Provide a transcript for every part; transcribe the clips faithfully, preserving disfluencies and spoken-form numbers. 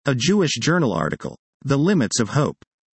A Jewish Journal article. The Limits of Hope.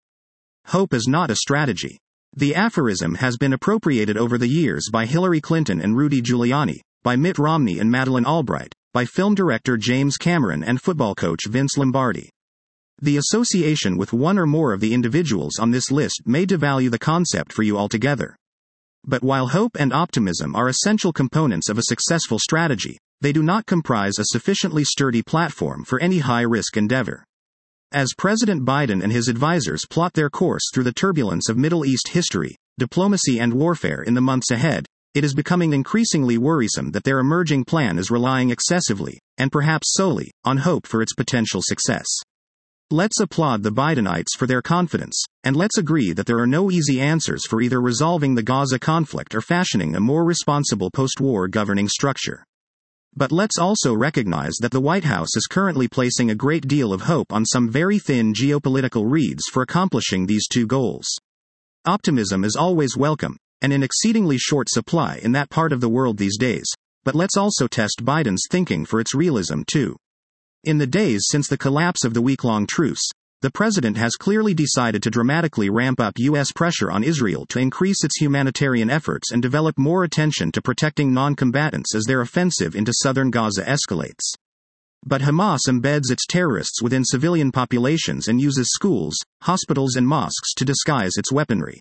Hope is not a strategy. The aphorism has been appropriated over the years by Hillary Clinton and Rudy Giuliani, by Mitt Romney and Madeleine Albright, by film director James Cameron and football coach Vince Lombardi. The association with one or more of the individuals on this list may devalue the concept for you altogether. But while hope and optimism are essential components of a successful strategy, they do not comprise a sufficiently sturdy platform for any high-risk endeavor. As President Biden and his advisors plot their course through the turbulence of Middle East history, diplomacy and warfare in the months ahead, it is becoming increasingly worrisome that their emerging plan is relying excessively, and perhaps solely, on hope for its potential success. Let's applaud the Bidenites for their confidence, and let's agree that there are no easy answers for either resolving the Gaza conflict or fashioning a more responsible post-war governing structure. But let's also recognize that the White House is currently placing a great deal of hope on some very thin geopolitical reeds for accomplishing these two goals. Optimism is always welcome, and in exceedingly short supply in that part of the world these days, but let's also test Biden's thinking for its realism too. In the days since the collapse of the week-long truce, the president has clearly decided to dramatically ramp up U S pressure on Israel to increase its humanitarian efforts and develop more attention to protecting non-combatants as their offensive into southern Gaza escalates. But Hamas embeds its terrorists within civilian populations and uses schools, hospitals and mosques to disguise its weaponry.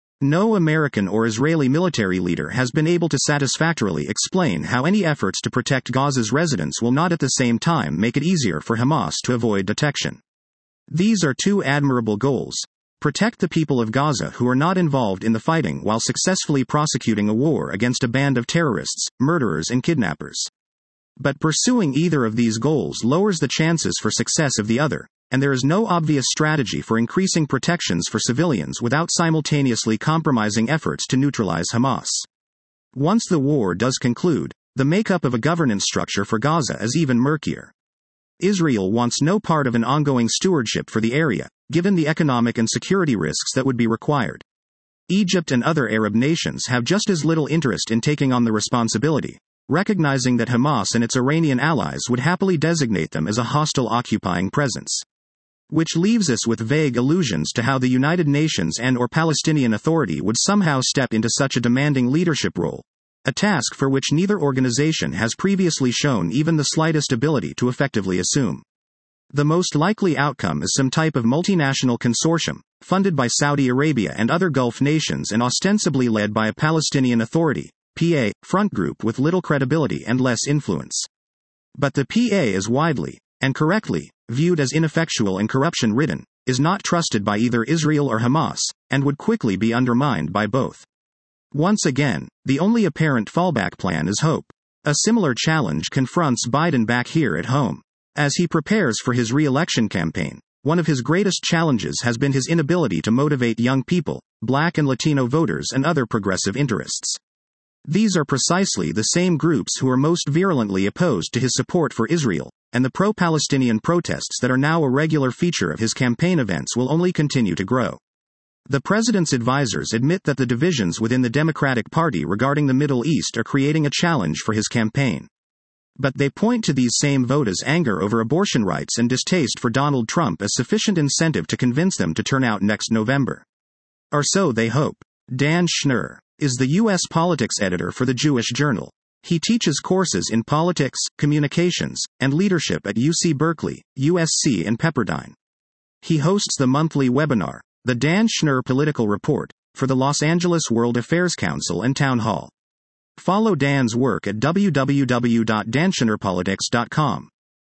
No American or Israeli military leader has been able to satisfactorily explain how any efforts to protect Gaza's residents will not at the same time make it easier for Hamas to avoid detection. These are two admirable goals. Protect the people of Gaza who are not involved in the fighting while successfully prosecuting a war against a band of terrorists, murderers and kidnappers. But pursuing either of these goals lowers the chances for success of the other, and there is no obvious strategy for increasing protections for civilians without simultaneously compromising efforts to neutralize Hamas. Once the war does conclude, the makeup of a governance structure for Gaza is even murkier. Israel wants no part of an ongoing stewardship for the area, given the economic and security risks that would be required. Egypt and other Arab nations have just as little interest in taking on the responsibility, recognizing that Hamas and its Iranian allies would happily designate them as a hostile occupying presence. Which leaves us with vague allusions to how the United Nations and or Palestinian Authority would somehow step into such a demanding leadership role, a task for which neither organization has previously shown even the slightest ability to effectively assume. The most likely outcome is some type of multinational consortium, funded by Saudi Arabia and other Gulf nations and ostensibly led by a Palestinian Authority, P A, front group with little credibility and less influence. But the P A is widely, and correctly, viewed as ineffectual and corruption-ridden, is not trusted by either Israel or Hamas, and would quickly be undermined by both. Once again, the only apparent fallback plan is hope. A similar challenge confronts Biden back here at home. As he prepares for his re-election campaign, one of his greatest challenges has been his inability to motivate young people, Black and Latino voters and other progressive interests. These are precisely the same groups who are most virulently opposed to his support for Israel, and the pro-Palestinian protests that are now a regular feature of his campaign events will only continue to grow. The president's advisors admit that the divisions within the Democratic Party regarding the Middle East are creating a challenge for his campaign. But they point to these same voters' anger over abortion rights and distaste for Donald Trump as sufficient incentive to convince them to turn out next November. Or so they hope. Dan Schnur is the U S politics editor for the Jewish Journal. He teaches courses in politics, communications, and leadership at U C Berkeley, U S C and Pepperdine. He hosts the monthly webinar, The Dan Schnur Political Report, for the Los Angeles World Affairs Council and Town Hall. Follow Dan's work at w w w dot dan schnur politics dot com.